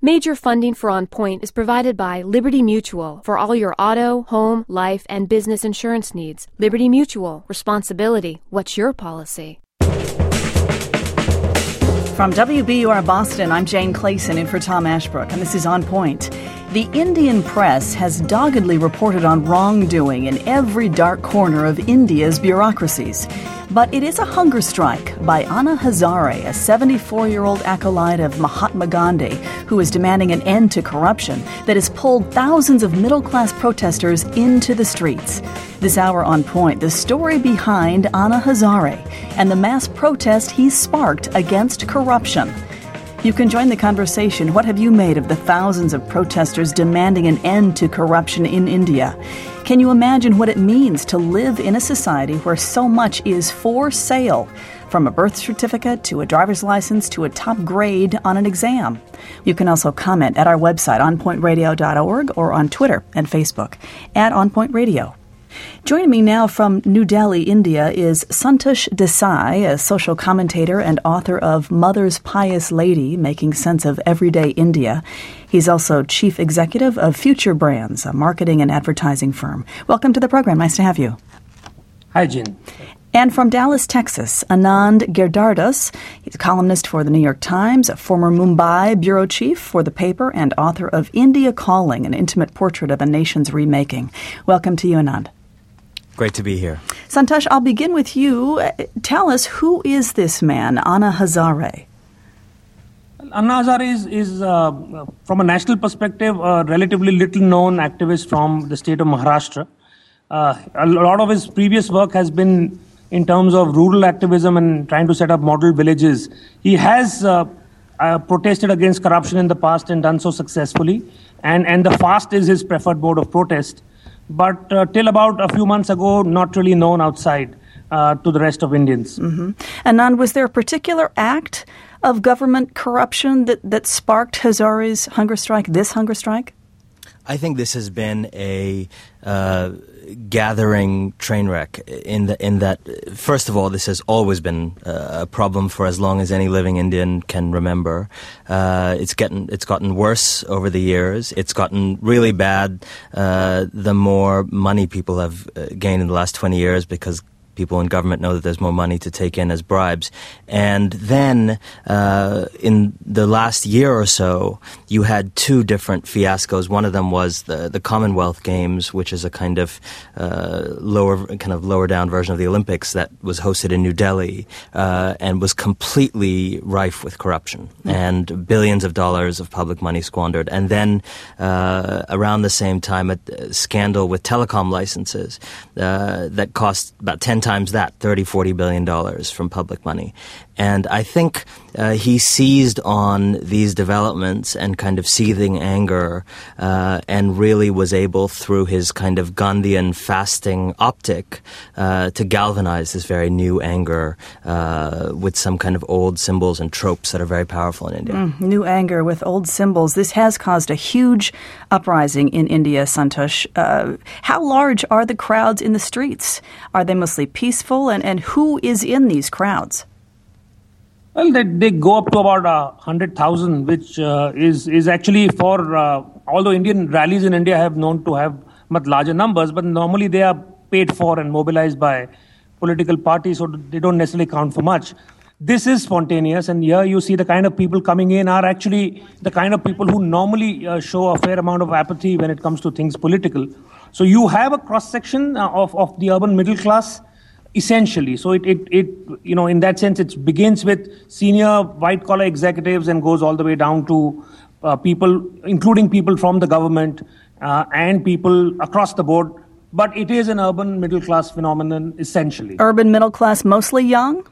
Major funding for On Point is provided by Liberty Mutual for all your auto, home, life, and business insurance needs. Liberty Mutual. Responsibility. What's your policy? From WBUR Boston, I'm Jane Clayson in for Tom Ashbrook, and this is On Point. The Indian press has doggedly reported on wrongdoing in every dark corner of India's bureaucracies. But it is a hunger strike by Anna Hazare, a 74-year-old acolyte of Mahatma Gandhi, who is demanding an end to corruption that has pulled thousands of middle-class protesters into the streets. This hour On Point, the story behind Anna Hazare and the mass protest he's sparked against corruption. You can join the conversation. What have you made of the thousands of protesters demanding an end to corruption in India? Can you imagine what it means to live in a society where so much is for sale, from a birth certificate to a driver's license to a top grade on an exam? You can also comment at our website, onpointradio.org, or on Twitter and Facebook at onpointradio. Joining me now from New Delhi, India, is Santosh Desai, a social commentator and author of Mother's Pious Lady, Making Sense of Everyday India. He's also chief executive of Future Brands, a marketing and advertising firm. Welcome to the program. Nice to have you. Hi, Jen. And from Dallas, Texas, Anand Giridharadas. He's a columnist for the New York Times, a former Mumbai bureau chief for the paper, and author of India Calling, an intimate portrait of a nation's remaking. Welcome to you, Anand. Great to be here. Santosh, I'll begin with you. Tell us, who is this man, Anna Hazare? Anna Hazare is from a national perspective, a relatively little-known activist from the state of Maharashtra. A lot of his previous work has been in terms of rural activism and trying to set up model villages. He has protested against corruption in the past and done so successfully. And the FAST is his preferred mode of protest. But till about a few months ago, not really known outside to the rest of Indians. Mm-hmm. Anand, was there a particular act of government corruption that sparked Hazare's hunger strike, this hunger strike? I think this has been a gathering train wreck in that, first of all, this has always been a problem for as long as any living Indian can remember. It's gotten worse over the years. It's gotten really bad the more money people have gained in the last 20 years, because people in government know that there's more money to take in as bribes. And then in the last year or so, you had two different fiascos. One of them was the Commonwealth Games, which is a kind of lower down version of the Olympics that was hosted in New Delhi and was completely rife with corruption and billions of dollars of public money squandered. And then around the same time, a scandal with telecom licenses that cost about 10 times that, $30-40 billion from public money. And I think he seized on these developments and kind of seething anger and really was able, through his kind of Gandhian fasting optic, to galvanize this very new anger with some kind of old symbols and tropes that are very powerful in India. New anger with old symbols. This has caused a huge uprising in India, Santosh. How large are the crowds in the streets? Are they mostly peaceful? And who is in these crowds? Well, they go up to about 100,000, which is actually for, although Indian rallies in India have known to have much larger numbers, but normally they are paid for and mobilized by political parties, so they don't necessarily count for much. This is spontaneous, and here you see the kind of people coming in are actually the kind of people who normally show a fair amount of apathy when it comes to things political. So you have a cross-section of the urban middle class, essentially. So it in that sense, it begins with senior white-collar executives and goes all the way down to people, including people from the government and people across the board. But it is an urban middle-class phenomenon, essentially. Urban middle class, mostly young?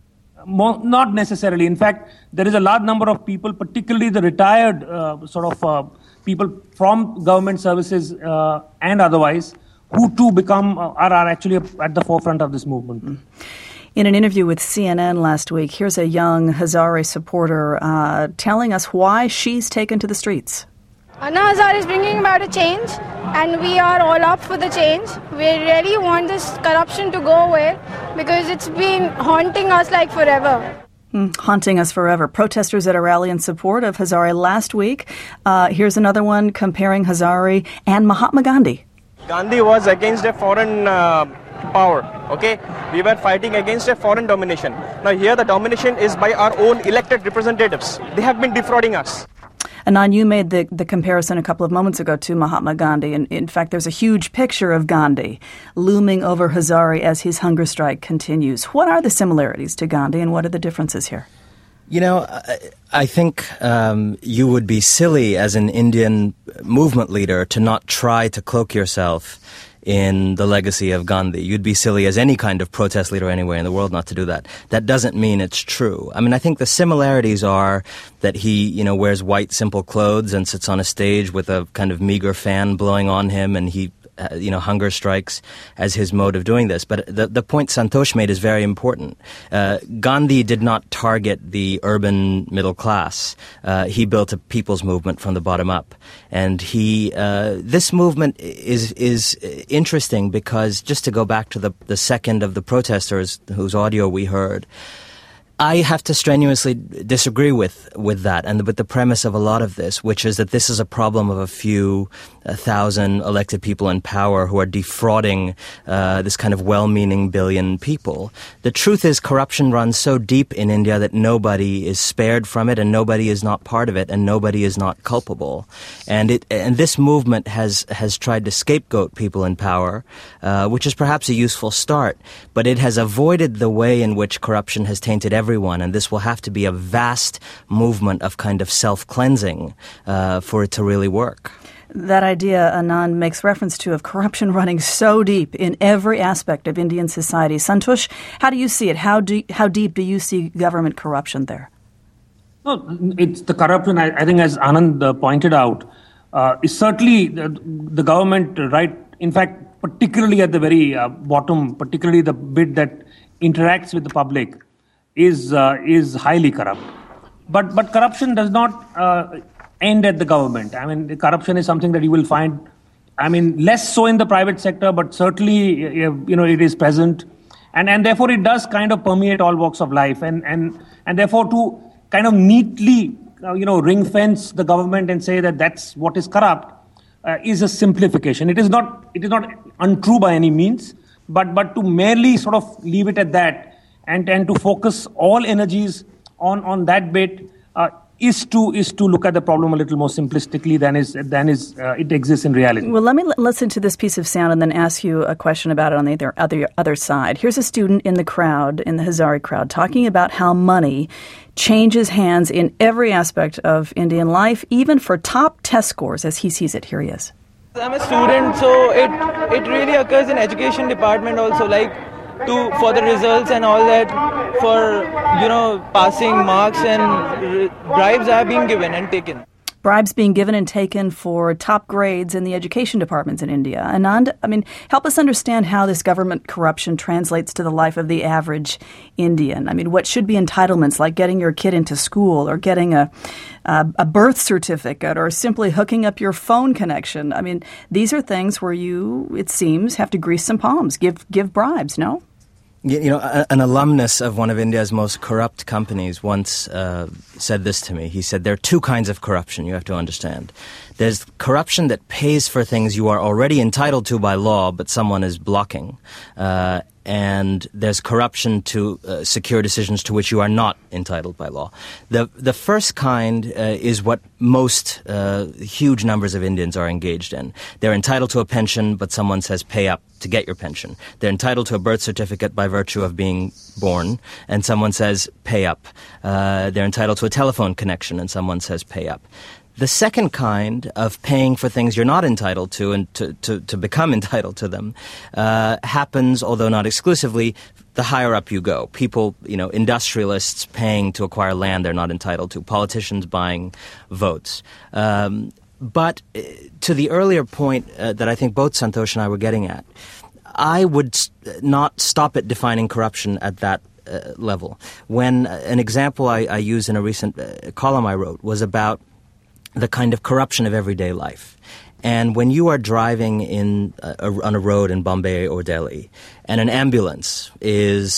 Not necessarily. In fact, there is a large number of people, particularly the retired people from government services and otherwise, who too are actually at the forefront of this movement. In an interview with CNN last week, here's a young Hazare supporter telling us why she's taken to the streets. Anna Hazare is bringing about a change, and we are all up for the change. We really want this corruption to go away because it's been haunting us like forever. Haunting us forever. Protesters at a rally in support of Hazare last week. Here's another one comparing Hazare and Mahatma Gandhi. Gandhi was against a foreign power, okay? We were fighting against a foreign domination. Now here the domination is by our own elected representatives. They have been defrauding us. Anand, you made the comparison a couple of moments ago to Mahatma Gandhi. And in fact, there's a huge picture of Gandhi looming over Hazare as his hunger strike continues. What are the similarities to Gandhi and what are the differences here? You know, I think you would be silly as an Indian movement leader to not try to cloak yourself in the legacy of Gandhi. You'd be silly as any kind of protest leader anywhere in the world not to do that. That doesn't mean it's true. I mean, I think the similarities are that he, wears white, simple clothes and sits on a stage with a kind of meager fan blowing on him, and he hunger strikes as his mode of doing this. But the point Santosh made is very important. Gandhi did not target the urban middle class. He built a people's movement from the bottom up. And this movement is interesting because, just to go back to the second of the protesters whose audio we heard, I have to strenuously disagree with that and with the premise of a lot of this, which is that this is a problem of a few thousand elected people in power who are defrauding this kind of well-meaning billion people. The truth is corruption runs so deep in India that nobody is spared from it and nobody is not part of it and nobody is not culpable. And this movement has tried to scapegoat people in power, which is perhaps a useful start, but it has avoided the way in which corruption has tainted everyone, and this will have to be a vast movement of kind of self-cleansing for it to really work. That idea Anand makes reference to of corruption running so deep in every aspect of Indian society. Santosh, how do you see it? How deep do you see government corruption there? No, it's the corruption, I think, as Anand pointed out, is certainly the government, right? In fact, particularly at the very bottom, particularly the bit that interacts with the public, is highly corrupt. But corruption does not end at the government. I mean, corruption is something that you will find, less so in the private sector, but certainly, it is present. And therefore, it does kind of permeate all walks of life. And therefore, to kind of neatly, ring fence the government and say that that's what is corrupt is a simplification. It is not untrue by any means, but to merely sort of leave it at that and to focus all energies on that bit is to look at the problem a little more simplistically than it exists in reality. Well, let me listen to this piece of sound and then ask you a question about it on the other side. Here's a student in the crowd, in the Hazare crowd, talking about how money changes hands in every aspect of Indian life, even for top test scores, as he sees it. Here he is. I'm a student, so it really occurs in education department also, for the results and all that, for passing marks, and bribes are being given and taken. Bribes being given and taken for top grades in the education departments in India. Anand, help us understand how this government corruption translates to the life of the average Indian. What should be entitlements like getting your kid into school or getting a birth certificate or simply hooking up your phone connection? These are things where you, it seems, have to grease some palms, give bribes, no? An alumnus of one of India's most corrupt companies once said this to me. He said, there are two kinds of corruption you have to understand. There's corruption that pays for things you are already entitled to by law, but someone is blocking. And there's corruption to secure decisions to which you are not entitled by law. The first kind is what most huge numbers of Indians are engaged in. They're entitled to a pension, but someone says pay up to get your pension. They're entitled to a birth certificate by virtue of being born, and someone says pay up. They're entitled to a telephone connection, and someone says pay up. The second kind of paying for things you're not entitled to and to become entitled to them happens, although not exclusively, the higher up you go. People, industrialists paying to acquire land they're not entitled to, politicians buying votes. But to the earlier point that I think both Santosh and I were getting at, I would not stop at defining corruption at that level. When an example I used in a recent column I wrote was about the kind of corruption of everyday life. And when you are driving on a road in Bombay or Delhi, and an ambulance is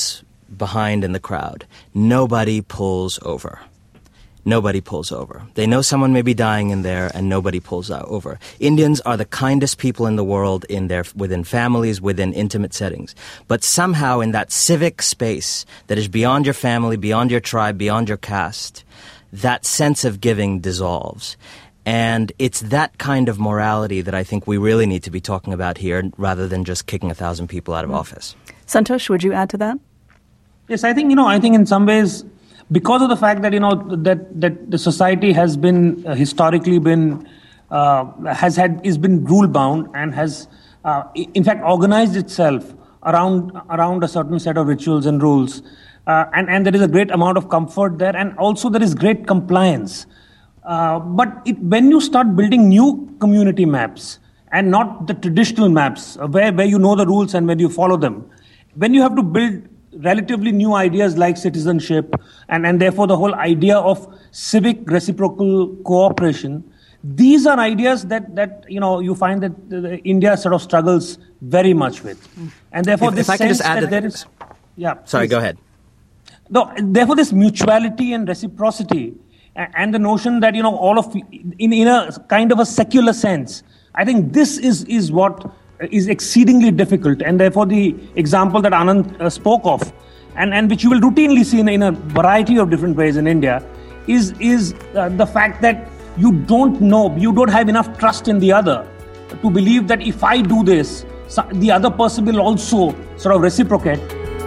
behind in the crowd, nobody pulls over. Nobody pulls over. They know someone may be dying in there, and nobody pulls over. Indians are the kindest people in the world within families, within intimate settings. But somehow in that civic space that is beyond your family, beyond your tribe, beyond your caste, that sense of giving dissolves. And it's that kind of morality that I think we really need to be talking about here, rather than just kicking 1,000 people out of office. Santosh, would you add to that? Yes, I think in some ways, because of the fact that that the society has been historically been is been rule bound and has in fact organized itself around a certain set of rituals and rules, and there is a great amount of comfort there, and also there is great compliance. But when you start building new community maps and not the traditional maps where you know the rules and when you follow them, when you have to build relatively new ideas like citizenship and therefore the whole idea of civic reciprocal cooperation, these are ideas that you find that India sort of struggles very much with. And therefore if I can just add there is... Yeah. Sorry, go ahead. No, therefore this mutuality and reciprocity and the notion that, all of, in a kind of a secular sense, I think this is what is exceedingly difficult, and therefore the example that Anand spoke of, and which you will routinely see in a variety of different ways in India, is the fact that you don't have enough trust in the other to believe that if I do this, the other person will also sort of reciprocate.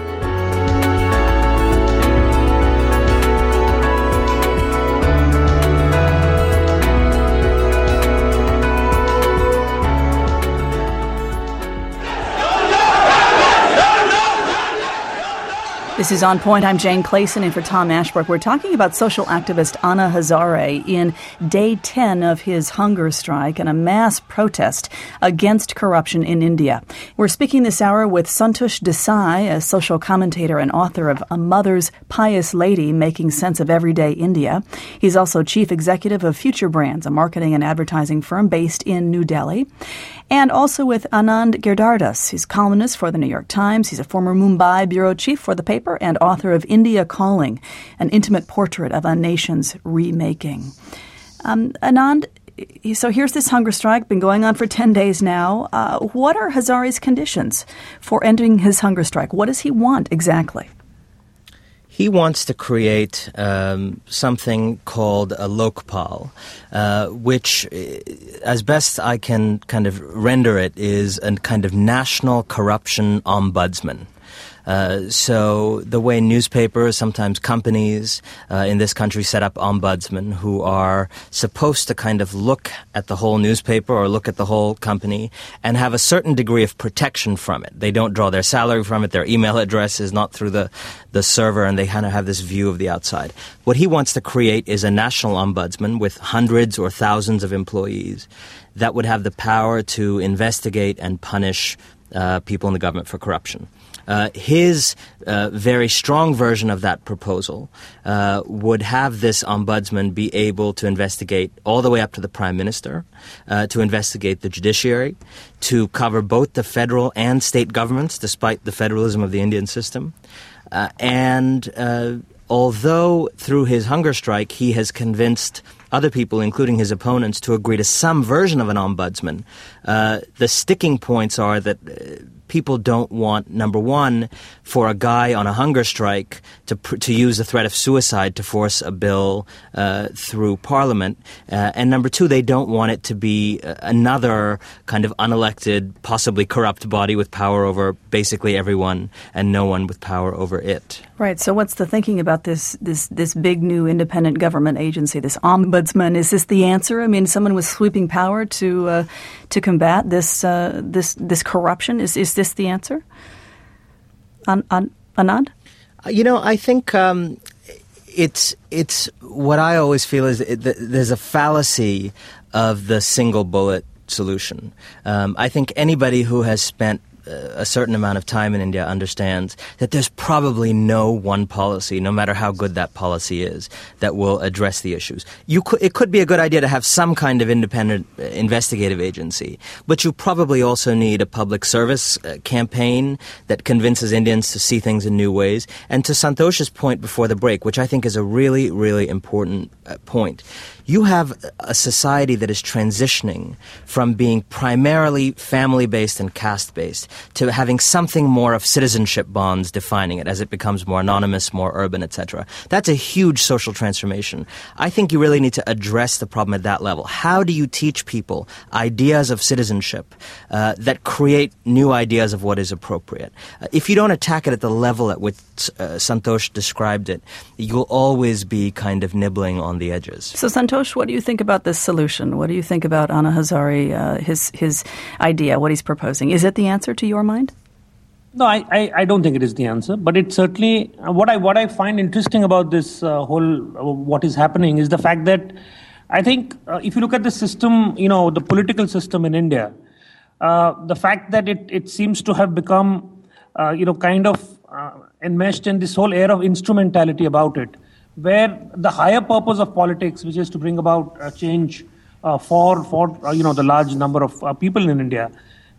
This is On Point. I'm Jane Clayson in for Tom Ashbrook. We're talking about social activist Anna Hazare in day 10 of his hunger strike and a mass protest against corruption in India. We're speaking this hour with Santosh Desai, a social commentator and author of A Mother's Pious Lady, Making Sense of Everyday India. He's also chief executive of Future Brands, a marketing and advertising firm based in New Delhi. And also with Anand Giridharadas. He's columnist for the New York Times. He's a former Mumbai bureau chief for the paper and author of India Calling, an intimate portrait of a nation's remaking. Anand, so here's this hunger strike, been going on for 10 days now. What are Hazare's conditions for ending his hunger strike? What does he want exactly? He wants to create something called a Lokpal, which, as best I can kind of render it, is a kind of national corruption ombudsman. So the way newspapers, sometimes companies in this country set up ombudsmen who are supposed to kind of look at the whole newspaper or look at the whole company and have a certain degree of protection from it. They don't draw their salary from it, their email address is not through the server, and they kind of have this view of the outside. What he wants to create is a national ombudsman with hundreds or thousands of employees that would have the power to investigate and punish people in the government for corruption. His very strong version of that proposal would have this ombudsman be able to investigate all the way up to the prime minister, to investigate the judiciary, to cover both the federal and state governments, despite the federalism of the Indian system. And although through his hunger strike he has convinced other people, including his opponents, to agree to some version of an ombudsman, the sticking points are that people don't want, number one, for a guy on a hunger strike to use the threat of suicide to force a bill through Parliament. And number two, they don't want it to be another kind of unelected, possibly corrupt body with power over basically everyone and no one with power over it. Right. So what's the thinking about this big new independent government agency, this ombudsman? Is this the answer? I mean, someone with sweeping power to combat this corruption? Is this the answer? Anand? I think it's what I always feel is there's a fallacy of the single bullet solution. I think anybody who has spent a certain amount of time in India understands that there's probably no one policy, no matter how good that policy is, that will address the issues. It could be a good idea to have some kind of independent investigative agency, but you probably also need a public service campaign that convinces Indians to see things in new ways. And to Santosh's point before the break, which I think is a really, really important point, you have a society that is transitioning from being primarily family-based and caste-based to having something more of citizenship bonds defining it as it becomes more anonymous, more urban, etc. That's a huge social transformation. I think you really need to address the problem at that level. How do you teach people ideas of citizenship that create new ideas of what is appropriate? If you don't attack it at the level at which Santosh described it, you'll always be kind of nibbling on the edges. So Santosh, what do you think about this solution? What do you think about Anna Hazare, his idea, what he's proposing? Is it the answer to your mind? No, I don't think it is the answer. But it's certainly what I find interesting about this whole what is happening is the fact that I think if you look at the system, the political system in India, the fact that it seems to have become kind of enmeshed in this whole air of instrumentality about it, where the higher purpose of politics, which is to bring about change for the large number of people in India,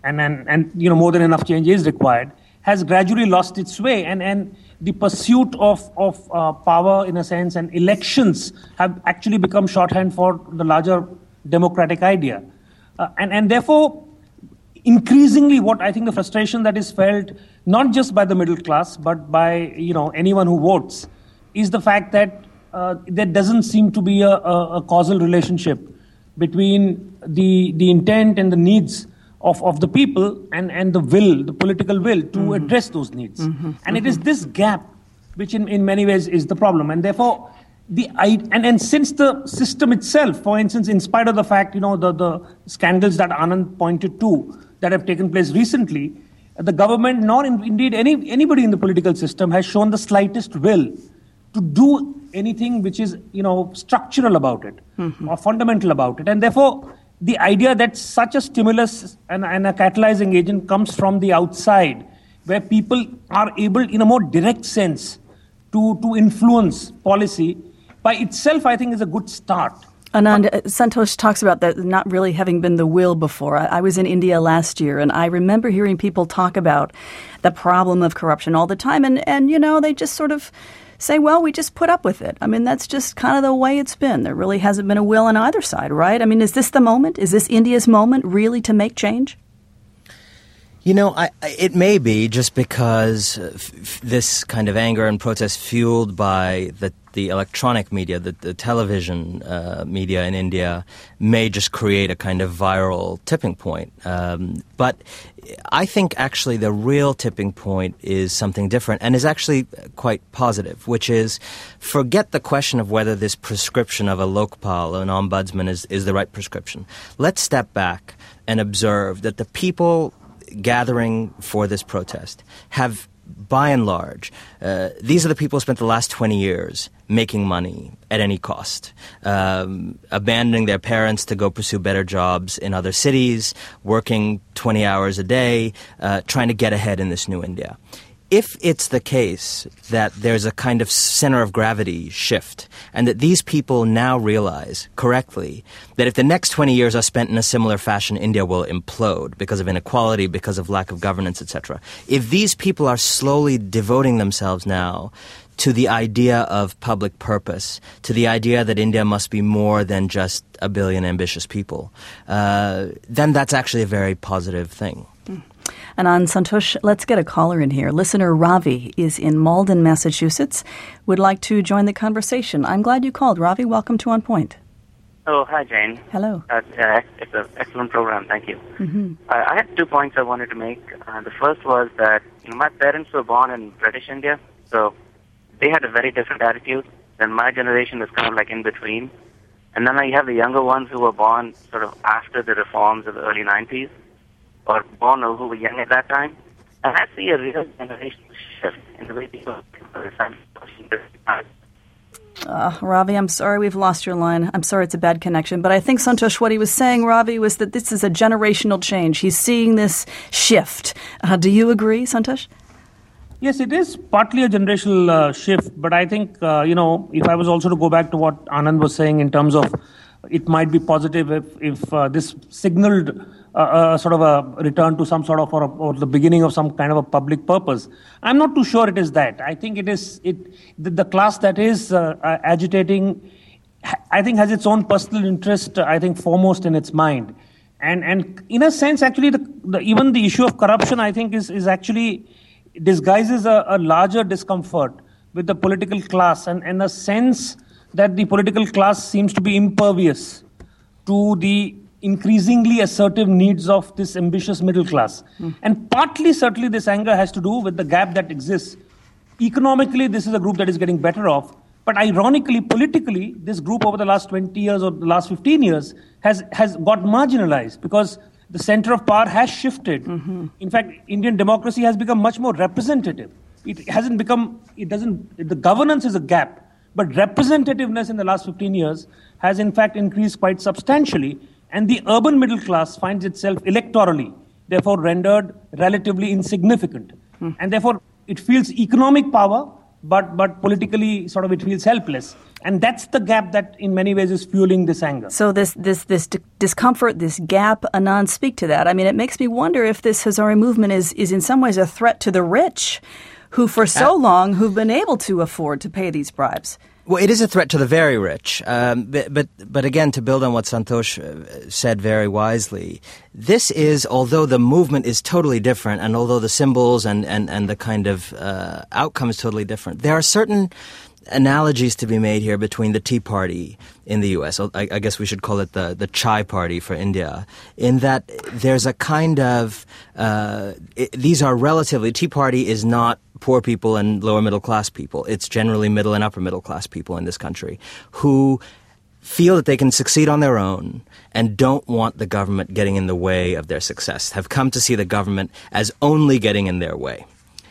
and more than enough change is required, has gradually lost its way, and the pursuit of power, in a sense, and elections have actually become shorthand for the larger democratic idea, and therefore, increasingly, what I think the frustration that is felt not just by the middle class but by anyone who votes is the fact that there doesn't seem to be a causal relationship between the intent and the needs of the people and the political will to address those needs. And it is this gap which in many ways is the problem. And therefore, and since the system itself, for instance, in spite of the fact, the scandals that Anand pointed to that have taken place recently, the government, nor indeed anybody in the political system has shown the slightest will to do anything which is, structural about it or fundamental about it. And therefore, the idea that such a stimulus and a catalyzing agent comes from the outside, where people are able, in a more direct sense, to influence policy, by itself, I think, is a good start. Anand, Santosh talks about that not really having been the will before. I was in India last year, and I remember hearing people talk about the problem of corruption all the time, and they just sort of say, well, we just put up with it. I mean, that's just kind of the way it's been. There really hasn't been a will on either side, right? I mean, is this the moment? Is this India's moment really to make change? It may be, just because this kind of anger and protest fueled by the electronic media, the television media in India, may just create a kind of viral tipping point. But I think actually the real tipping point is something different and is actually quite positive, which is forget the question of whether this prescription of a Lokpal, an ombudsman, is the right prescription. Let's step back and observe that the people gathering for this protest have, by and large, these are the people who spent the last 20 years making money at any cost, abandoning their parents to go pursue better jobs in other cities, working 20 hours a day, trying to get ahead in this new India. If it's the case that there's a kind of center of gravity shift, and that these people now realize correctly that if the next 20 years are spent in a similar fashion, India will implode because of inequality, because of lack of governance, etc. If these people are slowly devoting themselves now to the idea of public purpose, to the idea that India must be more than just a billion ambitious people, then that's actually a very positive thing. And on Santosh, let's get a caller in here. Listener Ravi is in Malden, Massachusetts, would like to join the conversation. I'm glad you called. Ravi, welcome to On Point. Oh, hi, Jane. Hello. It's an excellent program. Thank you. I had 2 points I wanted to make. The first was that my parents were born in British India, so they had a very different attitude. Then my generation is kind of like in between. And then you have the younger ones who were born sort of after the reforms of the early 90s. Or born or who were young at that time. And I see a real generational shift in the way people Ravi, I'm sorry we've lost your line. I'm sorry it's a bad connection. But I think, Santosh, what he was saying, Ravi, was that this is a generational change. He's seeing this shift. Do you agree, Santosh? Yes, it is partly a generational shift. But I think, if I was also to go back to what Anand was saying in terms of it might be positive if this signaled sort of a return to some sort of or the beginning of some kind of a public purpose. I'm not too sure it is that. I think the class that is agitating, I think, has its own personal interest, I think, foremost in its mind. And in a sense, actually, even the issue of corruption, I think, is actually disguises a larger discomfort with the political class and a sense that the political class seems to be impervious to the increasingly assertive needs of this ambitious middle class. And partly, certainly, this anger has to do with the gap that exists. Economically, this is a group that is getting better off. But ironically, politically, this group over the last 20 years or the last 15 years has got marginalized because the center of power has shifted. In fact, Indian democracy has become much more representative. The governance is a gap. But representativeness in the last 15 years has in fact increased quite substantially. And the urban middle class finds itself electorally, therefore rendered relatively insignificant. And therefore it feels economic power, but politically sort of it feels helpless. And that's the gap that in many ways is fueling this anger. So this discomfort, this gap, Anand, speak to that. I mean, it makes me wonder if this Hazare movement is in some ways a threat to the rich who for so long who've been able to afford to pay these bribes. Well, it is a threat to the very rich. But again, to build on what Santosh said very wisely, this is, although the movement is totally different and although the symbols and the kind of outcome is totally different, there are certain analogies to be made here between the Tea Party in the U.S. I guess we should call it the Chai Party for India, in that there's a kind of these are relatively, Tea Party is not poor people and lower middle class people. It's generally middle and upper middle class people in this country who feel that they can succeed on their own and don't want the government getting in the way of their success, have come to see the government as only getting in their way.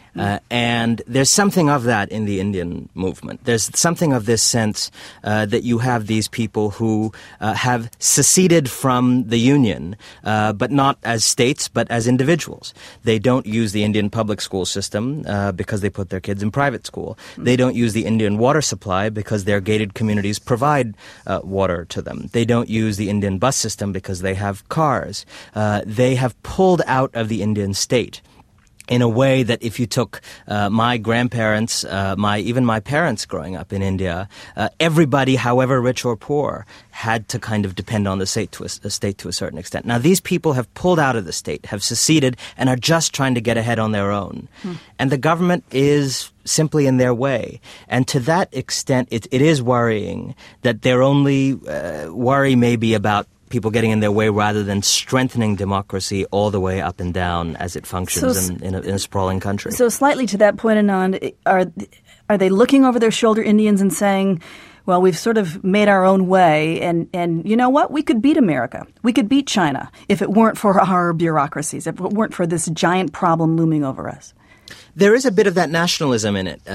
And there's something of that in the Indian movement. There's something of this sense that you have these people who have seceded from the union, but not as states, but as individuals. They don't use the Indian public school system because they put their kids in private school. They don't use the Indian water supply because their gated communities provide water to them. They don't use the Indian bus system because they have cars. They have pulled out of the Indian state in a way that if you took my grandparents, even my parents growing up in India, everybody, however rich or poor, had to kind of depend on the state to a certain extent. Now, these people have pulled out of the state, have seceded, and are just trying to get ahead on their own. And the government is simply in their way. And to that extent, it is worrying that their only worry may be about people getting in their way rather than strengthening democracy all the way up and down as it functions in a sprawling country. So slightly to that point, Anand, are they looking over their shoulder, Indians, and saying, well, we've sort of made our own way, and you know what? We could beat America. We could beat China if it weren't for our bureaucracies, if it weren't for this giant problem looming over us. There is a bit of that nationalism in it.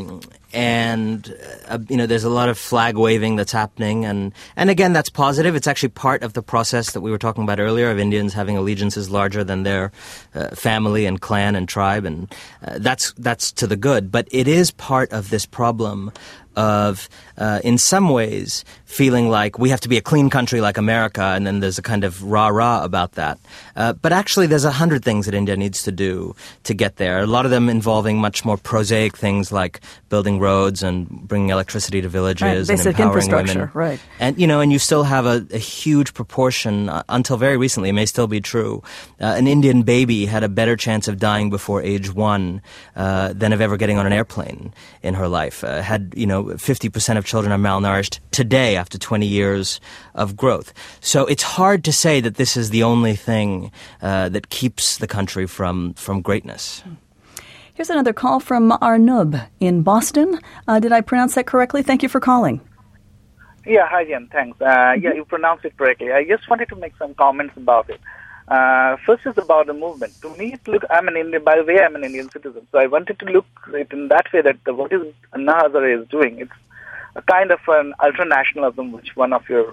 And there's a lot of flag waving that's happening. And again, that's positive. It's actually part of the process that we were talking about earlier of Indians having allegiances larger than their family and clan and tribe. And that's to the good. But it is part of this problem of, in some ways, feeling like we have to be a clean country like America, and then there's a kind of rah-rah about that. But actually, there's 100 things that India needs to do to get there, a lot of them involving much more prosaic things like building roads and bringing electricity to villages and empowering women. Right. And, and you still have a huge proportion, until very recently, it may still be true, an Indian baby had a better chance of dying before age 1 than of ever getting on an airplane in her life. 50% of children are malnourished today after 20 years of growth. So it's hard to say that this is the only thing that keeps the country from greatness. Here's another call from Arnub in Boston. Did I pronounce that correctly? Thank you for calling. Yeah, hi, Jen. Thanks. Yeah, you pronounced it correctly. I just wanted to make some comments about it. First is about the movement. To me, I'm an Indian, by the way, I'm an Indian citizen. So I wanted to look at it in that way that what is Anna Hazare is doing. It's a kind of an ultranationalism, which one of your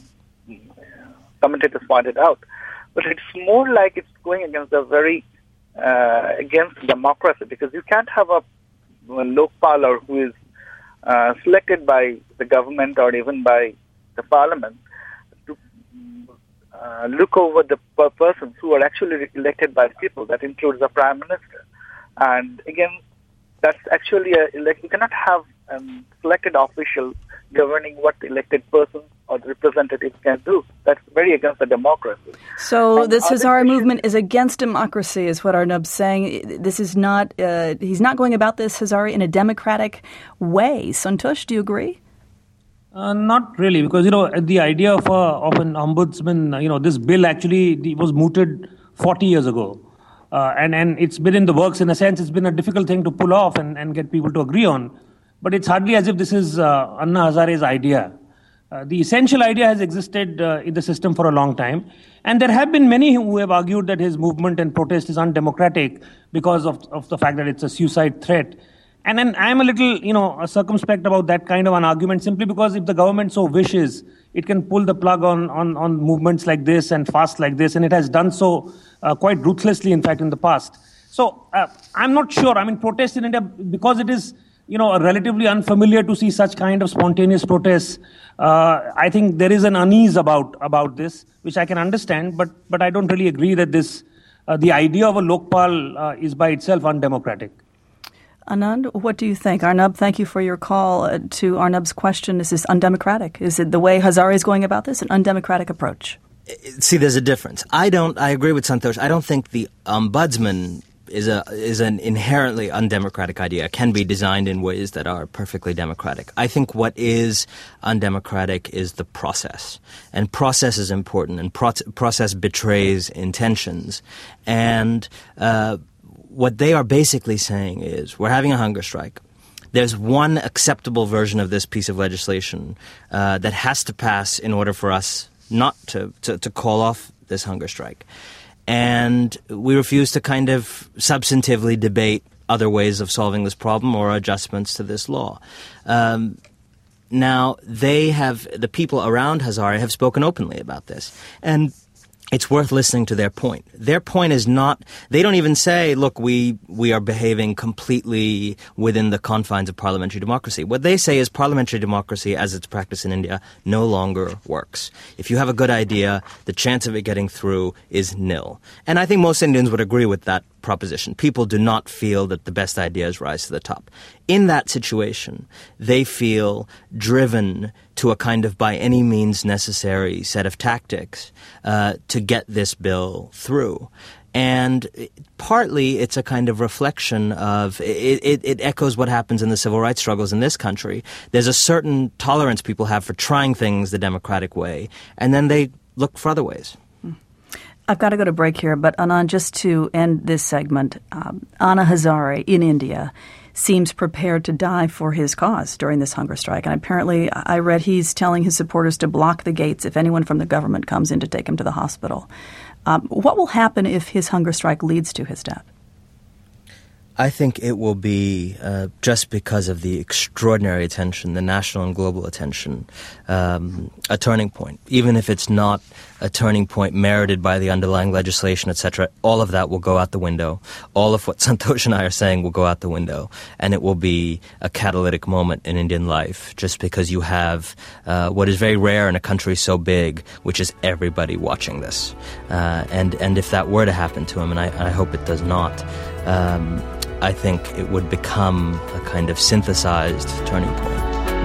commentators pointed out. But it's more like it's going against against democracy, because you can't have a Lokpal who is selected by the government or even by the parliament to look over the persons who are actually elected by the people. That includes the prime minister. And again, that's actually you cannot have selected official governing what the elected person or the representative can do. That's very against the democracy. So this Hazare movement is against democracy, is what Arnab's saying. This is not, he's not going about this, Hazare, in a democratic way. Santosh, do you agree? Not really, because, the idea of an ombudsman, this bill actually was mooted 40 years ago. And it's been in the works. In a sense, it's been a difficult thing to pull off and get people to agree on. But it's hardly as if this is Anna Hazare's idea. The essential idea has existed in the system for a long time. And there have been many who have argued that his movement and protest is undemocratic because of the fact that it's a suicide threat. And then I'm a little, circumspect about that kind of an argument, simply because if the government so wishes, it can pull the plug on movements like this and fasts like this. And it has done so quite ruthlessly, in fact, in the past. So I'm not sure. I mean, protests in India, because it is, relatively unfamiliar to see such kind of spontaneous protests. I think there is an unease about this, which I can understand, but I don't really agree that the idea of a Lokpal is by itself undemocratic. Anand, what do you think? Arnab, thank you for your call to Arnab's question. Is this undemocratic? Is it the way Hazare is going about this, an undemocratic approach? See, there's a difference. I agree with Santosh. I don't think the ombudsman is an inherently undemocratic idea. It can be designed in ways that are perfectly democratic. I think what is undemocratic is the process. And process is important, and process betrays intentions. And what they are basically saying is, we're having a hunger strike. There's one acceptable version of this piece of legislation that has to pass in order for us not to call off this hunger strike. And we refuse to kind of substantively debate other ways of solving this problem or adjustments to this law. Now, the people around Hazare have spoken openly about this. And it's worth listening to their point. Their point is not, they don't even say, look, we are behaving completely within the confines of parliamentary democracy. What they say is parliamentary democracy, as it's practiced in India, no longer works. If you have a good idea, the chance of it getting through is nil. And I think most Indians would agree with that proposition. People do not feel that the best ideas rise to the top. In that situation, they feel driven to a kind of by any means necessary set of tactics to get this bill through. And partly it's a kind of reflection of, it echoes what happens in the civil rights struggles in this country. There's a certain tolerance people have for trying things the democratic way, and then they look for other ways. I've got to go to break here, but Anand, just to end this segment, Anna Hazare in India seems prepared to die for his cause during this hunger strike. And apparently, I read he's telling his supporters to block the gates if anyone from the government comes in to take him to the hospital. What will happen if his hunger strike leads to his death? I think it will be, just because of the extraordinary attention, the national and global attention, a turning point. Even if it's not a turning point merited by the underlying legislation, etc., all of that will go out the window. All of what Santosh and I are saying will go out the window. And it will be a catalytic moment in Indian life, just because you have what is very rare in a country so big, which is everybody watching this. And if that were to happen to him, and I hope it does not, I think it would become a kind of synthesized turning point.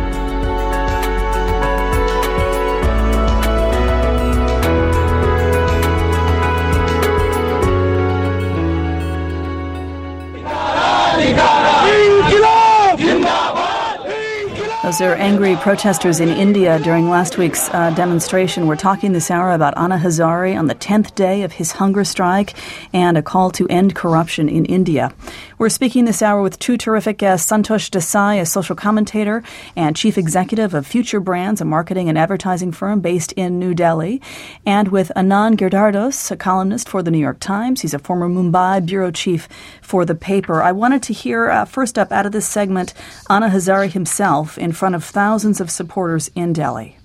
Those are angry protesters in India during last week's demonstration. We're talking this hour about Anna Hazare on the 10th day of his hunger strike and a call to end corruption in India. We're speaking this hour with two terrific guests, Santosh Desai, a social commentator and chief executive of Future Brands, a marketing and advertising firm based in New Delhi, and with Anand Giridharadas, a columnist for the New York Times. He's a former Mumbai bureau chief for the paper. I wanted to hear, first up out of this segment, Anna Hazare himself in front front of thousands of supporters in Delhi.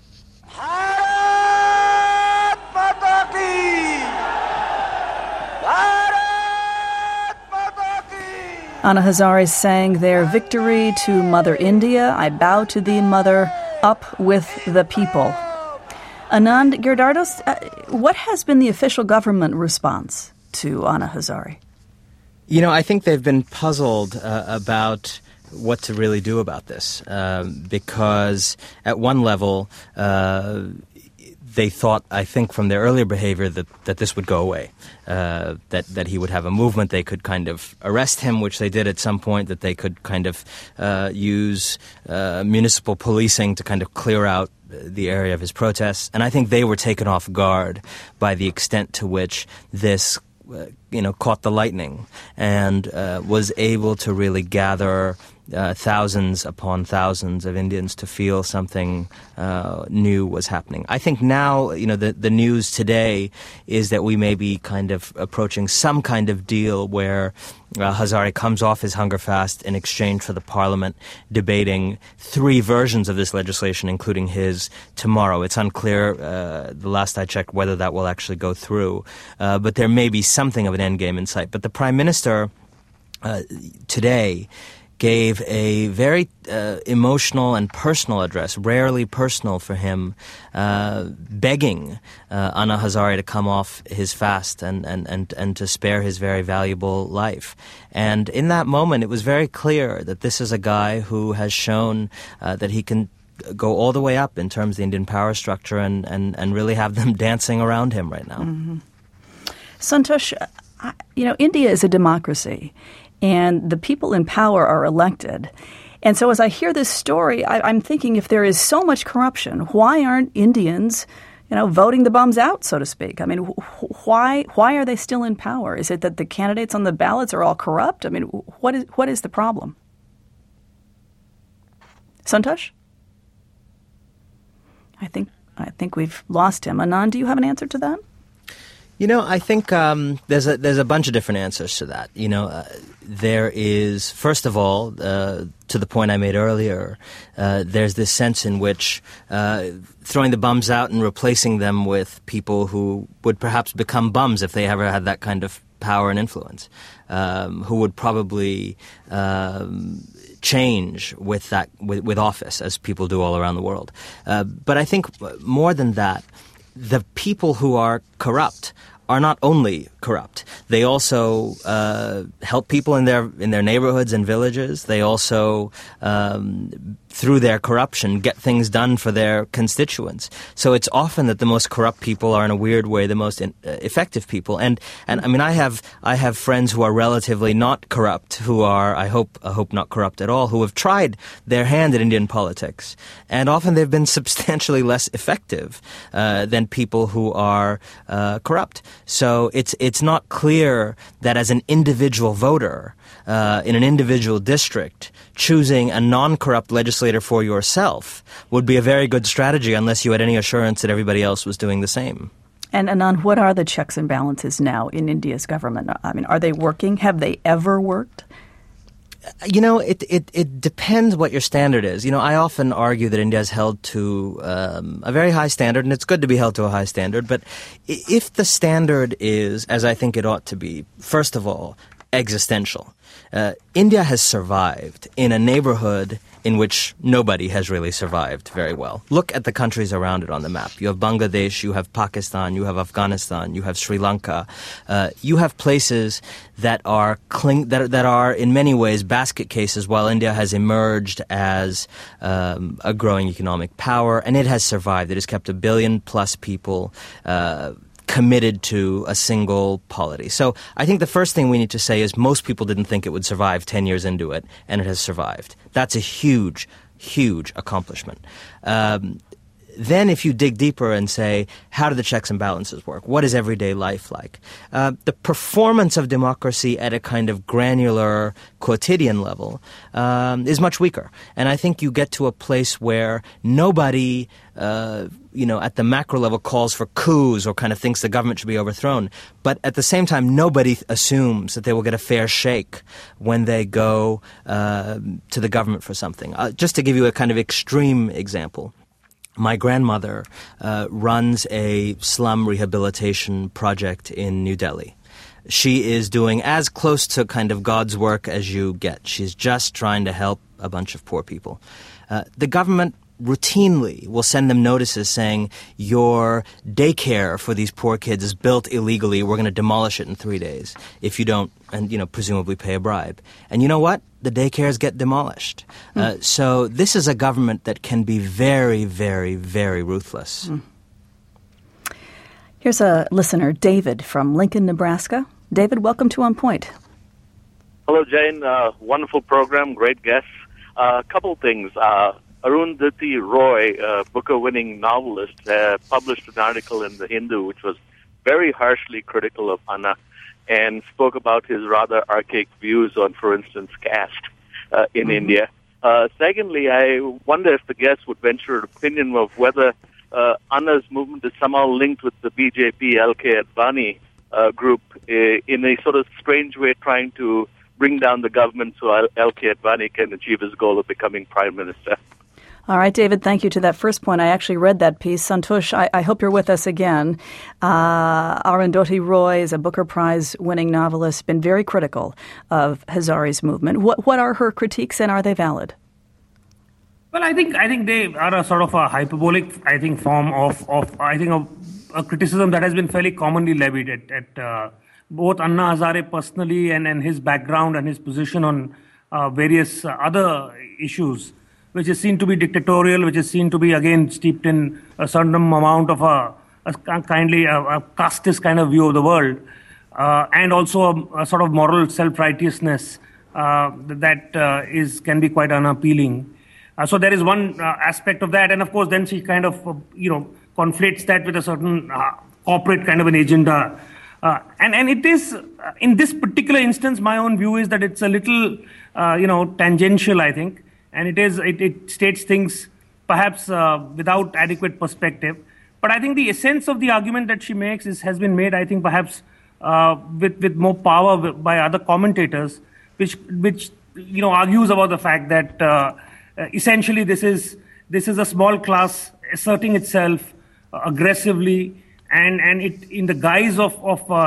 Anna Hazare sang their victory to Mother India. I bow to thee, Mother, up with the people. Anand Giridharadas, what has been the official government response to Anna Hazare? You know, I think they've been puzzled about what to really do about this because at one level they thought, I think, from their earlier behavior that this would go away, that he would have a movement. They could kind of arrest him, which they did at some point, that they could kind of use municipal policing to kind of clear out the area of his protests. And I think they were taken off guard by the extent to which this caught the lightning and was able to really gather thousands upon thousands of Indians to feel something new was happening. I think now, the news today is that we may be kind of approaching some kind of deal where Hazare comes off his hunger fast in exchange for the parliament debating 3 versions of this legislation, including his, tomorrow. It's unclear, the last I checked, whether that will actually go through. But there may be something of an endgame in sight. But the Prime Minister today gave a very emotional and personal address, rarely personal for him, begging Anna Hazare to come off his fast and to spare his very valuable life. And in that moment, it was very clear that this is a guy who has shown that he can go all the way up in terms of the Indian power structure and really have them dancing around him right now. Mm-hmm. Santosh, India is a democracy, and the people in power are elected. And so as I hear this story, I'm thinking, if there is so much corruption, why aren't Indians, voting the bums out, so to speak? I mean, why are they still in power? Is it that the candidates on the ballots are all corrupt? I mean, what is the problem? Santosh? I think we've lost him. Anand, do you have an answer to that? I think there's a bunch of different answers to that. There is, first of all, to the point I made earlier, there's this sense in which throwing the bums out and replacing them with people who would perhaps become bums if they ever had that kind of power and influence, who would probably change with office, as people do all around the world. But I think more than that, the people who are corrupt are not only corrupt. They also help people in their neighborhoods and villages. They also, through their corruption, get things done for their constituents. So it's often that the most corrupt people are, in a weird way, the most effective people. And I mean, I have friends who are relatively not corrupt, who are, I hope not corrupt at all, who have tried their hand at Indian politics, and often they've been substantially less effective than people who are corrupt. So it's not clear that as an individual voter in an individual district, choosing a non-corrupt legislator for yourself would be a very good strategy unless you had any assurance that everybody else was doing the same. And Anand, what are the checks and balances now in India's government? I mean, are they working? Have they ever worked? It depends what your standard is. I often argue that India is held to a very high standard, and it's good to be held to a high standard. But if the standard is, as I think it ought to be, first of all, existential, India has survived in a neighborhood in which nobody has really survived very well. Look at the countries around it on the map. You have Bangladesh, you have Pakistan, you have Afghanistan, you have Sri Lanka. You have places that are that are in many ways basket cases, while India has emerged as a growing economic power, and it has survived. It has kept 1 billion plus people committed to a single polity. So I think the first thing we need to say is most people didn't think it would survive 10 years into it, and it has survived. That's a huge, huge accomplishment. then if you dig deeper and say, how do the checks and balances work? What is everyday life like? The performance of democracy at a kind of granular quotidian level is much weaker. And I think you get to a place where nobody, at the macro level calls for coups or kind of thinks the government should be overthrown. But at the same time, nobody assumes that they will get a fair shake when they go to the government for something. Just to give you a kind of extreme example. My grandmother runs a slum rehabilitation project in New Delhi. She is doing as close to kind of God's work as you get. She's just trying to help a bunch of poor people. The government routinely will send them notices saying, your daycare for these poor kids is built illegally. We're going to demolish it in 3 days if you don't, and presumably pay a bribe. And you know what? The daycares get demolished. So this is a government that can be very, very, very ruthless. Here's a listener, David from Lincoln, Nebraska. David, welcome to On Point. Hello, Jane. Wonderful program, great guests. A couple things. Arundhati Roy, Booker-winning novelist, published an article in The Hindu which was very harshly critical of Anna and spoke about his rather archaic views on, for instance, caste in India. Secondly, I wonder if the guests would venture an opinion of whether Anna's movement is somehow linked with the BJP LK Advani group in a sort of strange way, trying to bring down the government so LK Advani can achieve his goal of becoming prime minister. All right, David, thank you. To that first point, I actually read that piece. Santosh, I hope you're with us again. Arundhati Roy is a Booker Prize-winning novelist, been very critical of Hazari's movement. What are her critiques, and are they valid? Well, I think they are a sort of a hyperbolic, form of a criticism that has been fairly commonly levied at both Anna Hazare personally and his background and his position on various other issues, which is seen to be dictatorial, which is seen to be, again, steeped in a certain amount of a casteist kind of view of the world, and also a sort of moral self-righteousness that can be quite unappealing. So there is one aspect of that, and of course then she kind of, conflates that with a certain corporate kind of an agenda. And it is, in this particular instance, my own view is that it's a little, tangential, I think. And it states things perhaps without adequate perspective. But I think the essence of the argument that she makes has been made, I think, perhaps with more power by other commentators, which argues about the fact that essentially this is a small class asserting itself aggressively, and it, in the guise of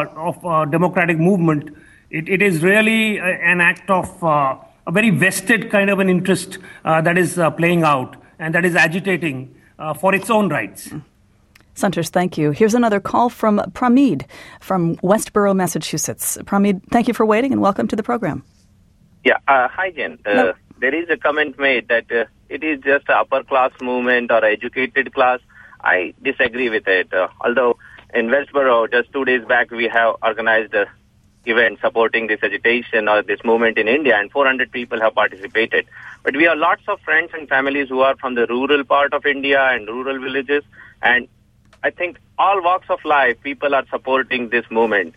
a democratic movement, it is really an act of a very vested kind of an interest that is playing out and that is agitating for its own rights. Santosh, thank you. Here's another call from Pramid from Westboro, Massachusetts. Pramid, thank you for waiting and welcome to the program. Yeah, hi, Jen. There is a comment made that it is just an upper class movement or educated class. I disagree with it. Although in Westboro, just 2 days back, we have organized a event supporting this agitation or this movement in India, and 400 people have participated. But we have lots of friends and families who are from the rural part of India and rural villages, and I think all walks of life, people are supporting this movement.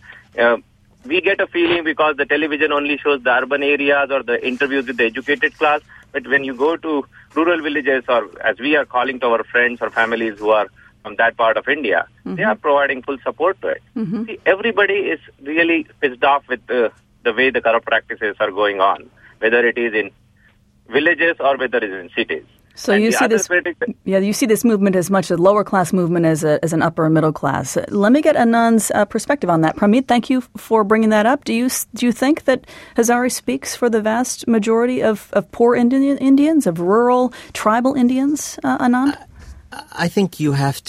We get a feeling because the television only shows the urban areas or the interviews with the educated class, but when you go to rural villages, or as we are calling to our friends or families who are from that part of India, they are providing full support to it. See, everybody is really pissed off with the way the corrupt practices are going on, whether it is in villages or whether it is in cities. So you see this, you see this movement as much a lower class movement as an upper and middle class. Let me get Anand's perspective on that. Pramid, thank you for bringing that up. Do you think that Hazare speaks for the vast majority of poor Indians, of rural tribal Indians, Anand? I think you have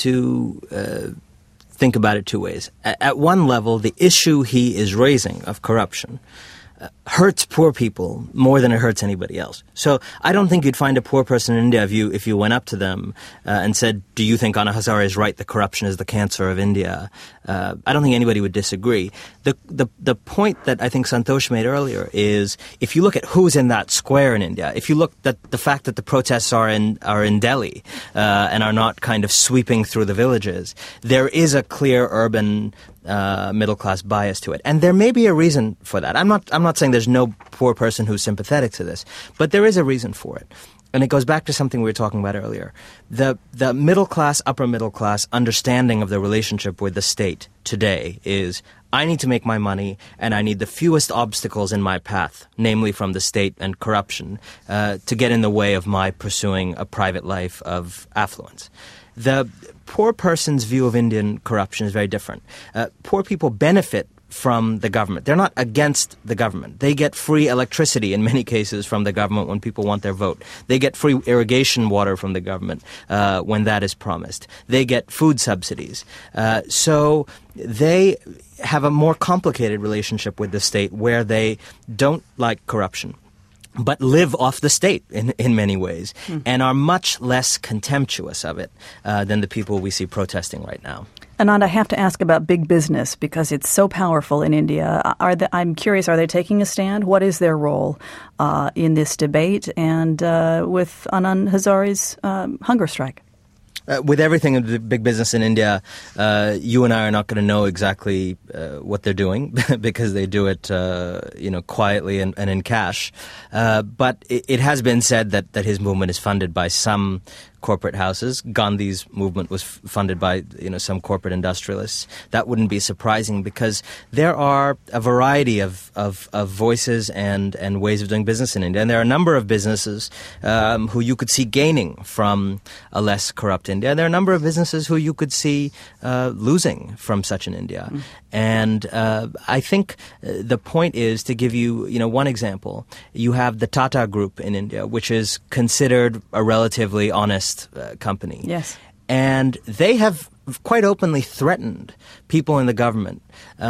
to think about it two ways. At one level, the issue he is raising of corruption hurts poor people more than it hurts anybody else. So I don't think you'd find a poor person in India if you went up to them and said, do you think Anna Hazare is right, the corruption is the cancer of India? I don't think anybody would disagree. The point that I think Santosh made earlier is, if you look at who's in that square in India, if you look at the fact that the protests are in Delhi and are not kind of sweeping through the villages, there is a clear urban middle-class bias to it. And there may be a reason for that. I'm not saying there's no poor person who's sympathetic to this, but there is a reason for it. And it goes back to something we were talking about earlier. The middle-class, upper-middle-class understanding of the relationship with the state today is, I need to make my money, and I need the fewest obstacles in my path, namely from the state and corruption, to get in the way of my pursuing a private life of affluence. The poor person's view of Indian corruption is very different. Poor people benefit from the government. They're not against the government. They get free electricity in many cases from the government when people want their vote. They get free irrigation water from the government when that is promised. They get food subsidies. So they have a more complicated relationship with the state where they don't like corruption, but live off the state in many ways, and are much less contemptuous of it than the people we see protesting right now. Anand, I have to ask about big business because it's so powerful in India. I'm curious, are they taking a stand? What is their role in this debate and with Anand Hazare's hunger strike? With everything in the big business in India, you and I are not going to know exactly what they're doing because they do it, quietly and in cash. But it has been said that his movement is funded by some corporate houses. Gandhi's movement was funded by some corporate industrialists. That wouldn't be surprising because there are a variety of voices and ways of doing business in India, and there are a number of businesses who you could see gaining from a less corrupt India. There are a number of businesses who you could see losing from such an India. And I think the point is to give you one example. You have the Tata Group in India, which is considered a relatively honest company. Yes. And they have quite openly threatened people in the government.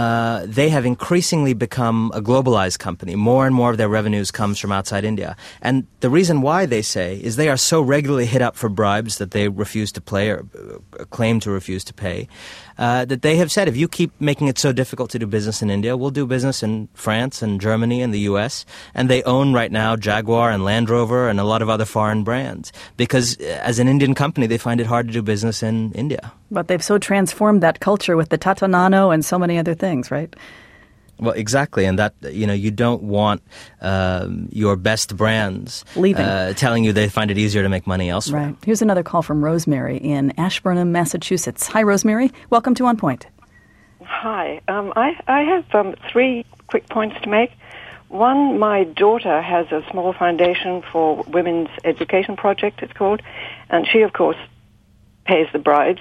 They have increasingly become a globalized company. More and more of their revenues comes from outside India. And the reason why, they say, is they are so regularly hit up for bribes that they refuse to pay or claim to refuse to pay, that they have said, if you keep making it so difficult to do business in India, we'll do business in France and Germany and the US. And they own right now Jaguar and Land Rover and a lot of other foreign brands because as an Indian company, they find it hard to do business in India. But they've so transformed that culture with the Tata Nano and so many other things, right? Well, exactly, and that you don't want your best brands leaving, telling you they find it easier to make money elsewhere. Right. Here's another call from Rosemary in Ashburnham, Massachusetts. Hi, Rosemary. Welcome to On Point. Hi. I have 3 quick points to make. One, my daughter has a small foundation for women's education project, it's called, and she, of course, pays the bribes.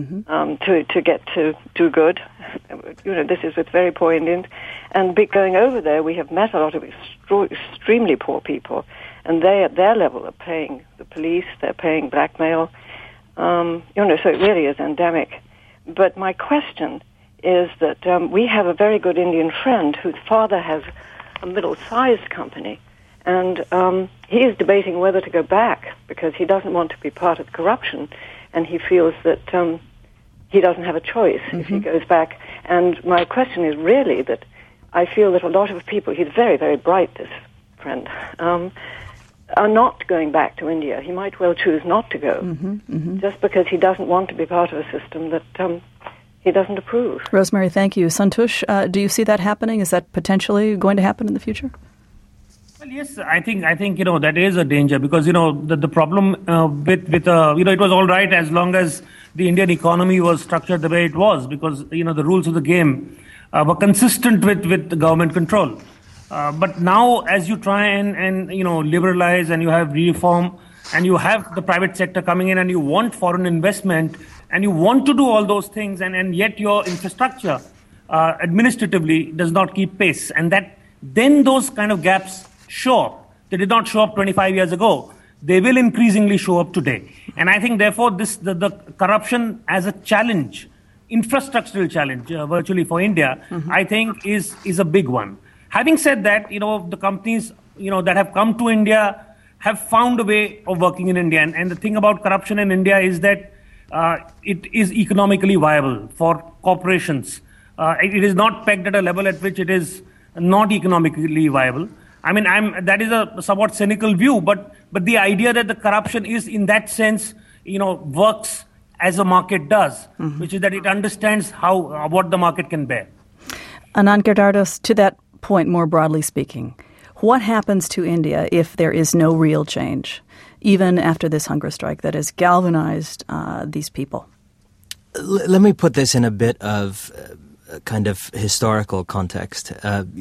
To get to do good. This is with very poor Indians. And going over there, we have met a lot of extremely poor people, and they, at their level, are paying the police, they're paying blackmail. So it really is endemic. But my question is that we have a very good Indian friend whose father has a middle-sized company, and he is debating whether to go back because he doesn't want to be part of corruption. And he feels that he doesn't have a choice if he goes back. And my question is really that I feel that a lot of people, he's very, very bright, this friend, are not going back to India. He might well choose not to go just because he doesn't want to be part of a system that he doesn't approve. Rosemary, thank you. Santosh, do you see that happening? Is that potentially going to happen in the future? Well, yes, I think that is a danger because the problem with it was all right as long as the Indian economy was structured the way it was because the rules of the game were consistent with the government control. But now, as you try and liberalize and you have reform and you have the private sector coming in and you want foreign investment and you want to do all those things and yet your infrastructure administratively does not keep pace, and that then those kind of gaps show up. They did not show up 25 years ago. They will increasingly show up today. And I think, therefore, the corruption as a challenge, infrastructural challenge, virtually for India, I think is a big one. Having said that, the companies, that have come to India have found a way of working in India. And the thing about corruption in India is that it is economically viable for corporations. It is not pegged at a level at which it is not economically viable. I mean, that is a somewhat cynical view, but the idea that the corruption is in that sense, works as a market does, which is that it understands what the market can bear. Anand Giridharadas, to that point, more broadly speaking, what happens to India if there is no real change, even after this hunger strike that has galvanized these people? Let me put this in a bit of kind of historical context. In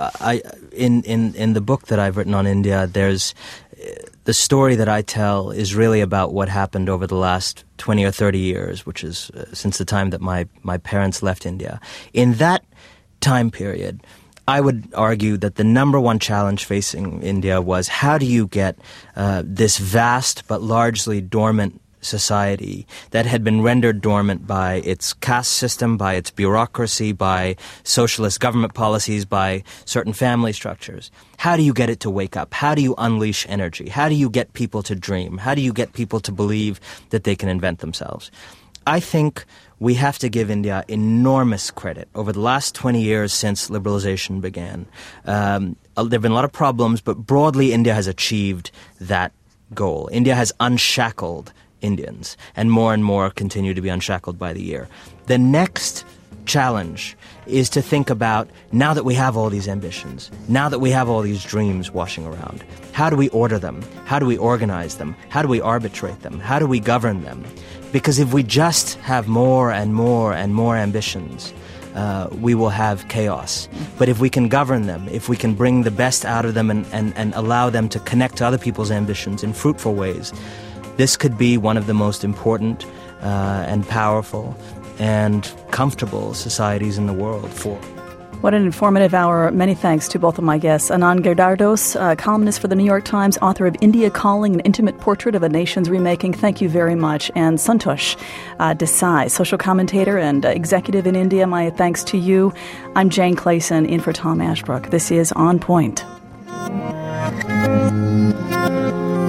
the book that I've written on India, there's the story that I tell is really about what happened over the last 20 or 30 years, which is since the time that my parents left India. In that time period, I would argue that the number one challenge facing India was how do you get this vast but largely dormant society that had been rendered dormant by its caste system, by its bureaucracy, by socialist government policies, by certain family structures. How do you get it to wake up? How do you unleash energy? How do you get people to dream? How do you get people to believe that they can invent themselves? I think we have to give India enormous credit. Over the last 20 years since liberalization began, there have been a lot of problems, but broadly India has achieved that goal. India has unshackled Indians, and more continue to be unshackled by the year. The next challenge is to think about, now that we have all these ambitions, now that we have all these dreams washing around, how do we order them? How do we organize them? How do we arbitrate them? How do we govern them? Because if we just have more and more and more ambitions, we will have chaos. But if we can govern them, if we can bring the best out of them and allow them to connect to other people's ambitions in fruitful ways, this could be one of the most important and powerful and comfortable societies in the world for. What an informative hour. Many thanks to both of my guests. Anand Giridharadas, columnist for the New York Times, author of India Calling, an intimate portrait of a nation's remaking. Thank you very much. And Santosh Desai, social commentator and executive in India. My thanks to you. I'm Jane Clayson, in for Tom Ashbrook. This is On Point.